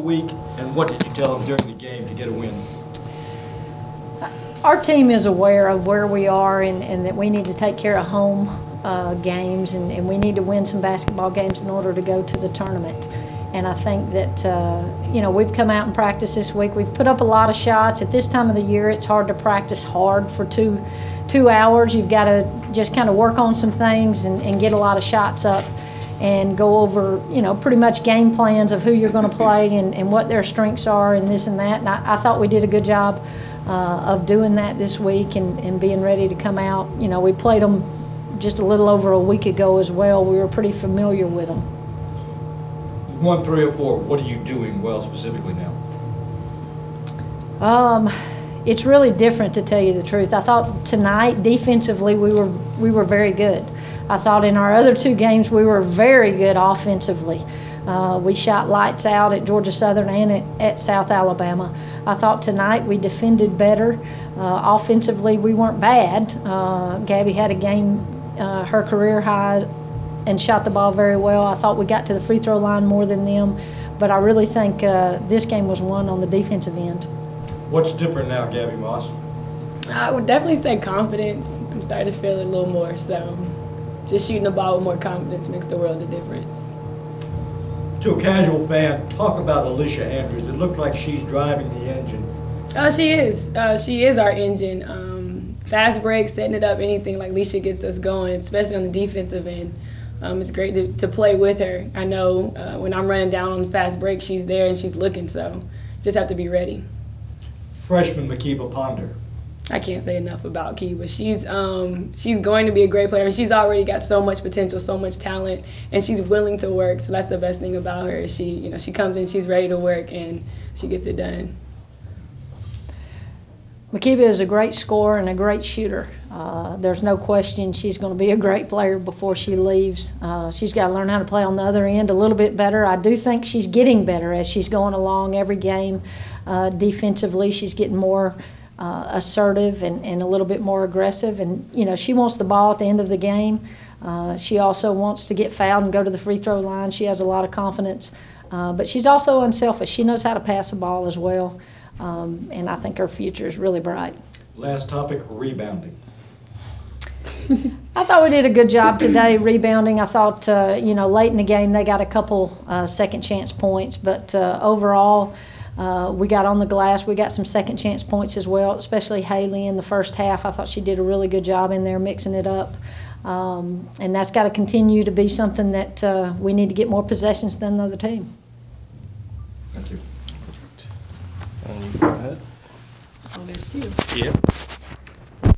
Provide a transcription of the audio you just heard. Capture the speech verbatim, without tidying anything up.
week, and what did you tell them during the game to get a win? Our team is aware of where we are and, and that we need to take care of home uh, games and, and we need to win some basketball games in order to go to the tournament. And I think that, uh, you know, we've come out and practiced this week. We've put up a lot of shots. At this time of the year, it's hard to practice hard for two, two hours. You've got to just kind of work on some things and, and get a lot of shots up and go over, you know, pretty much game plans of who you're going to play and, and what their strengths are and this and that. And I, I thought we did a good job Uh, of doing that this week and, and being ready to come out. You know, we played them just a little over a week ago as well. We were pretty familiar with them. One, three, or four. What are you doing well specifically now? Um, it's really different, to tell you the truth. I thought tonight defensively we were we were very good. I thought in our other two games we were very good offensively. Uh, we shot lights out at Georgia Southern and at, at South Alabama. I thought tonight we defended better. Uh, offensively, we weren't bad. Uh, Gabby had a game, uh, her career high, and shot the ball very well. I thought we got to the free throw line more than them, but I really think uh, this game was won on the defensive end. What's different now, Gabby Moss? I would definitely say confidence. I'm starting to feel it a little more, so just shooting the ball with more confidence makes the world of difference. To a casual fan, talk about Alicia Andrews. It looked like she's driving the engine. Oh, she is. Uh, she is our engine. Um, fast break, setting it up, anything like Alicia gets us going, especially on the defensive end. Um, it's great to, to play with her. I know uh, when I'm running down on the fast break, she's there and she's looking, so just have to be ready. Freshman Makiba Ponder. I can't say enough about Kiba. She's um, she's going to be a great player. She's already got so much potential, so much talent, and she's willing to work. So that's the best thing about her. She, you know, she comes in, she's ready to work, and she gets it done. Makiba is a great scorer and a great shooter. Uh, there's no question she's going to be a great player before she leaves. Uh, she's got to learn how to play on the other end a little bit better. I do think she's getting better as she's going along every game. Uh, defensively, she's getting more uh, assertive and, and a little bit more aggressive. And, you know, she wants the ball at the end of the game. Uh, she also wants to get fouled and go to the free throw line. She has a lot of confidence. Uh, but she's also unselfish. She knows how to pass the ball as well. Um, and I think her future is really bright. Last topic, rebounding. I thought we did a good job today rebounding. I thought, uh, you know, late in the game they got a couple uh, second chance points, but uh, overall uh, we got on the glass. We got some second chance points as well, especially Haley in the first half. I thought she did a really good job in there mixing it up. Um, and that's got to continue to be something that uh, we need to get more possessions than the other team. Thank you. And you go ahead. Oh, there's two. Yeah.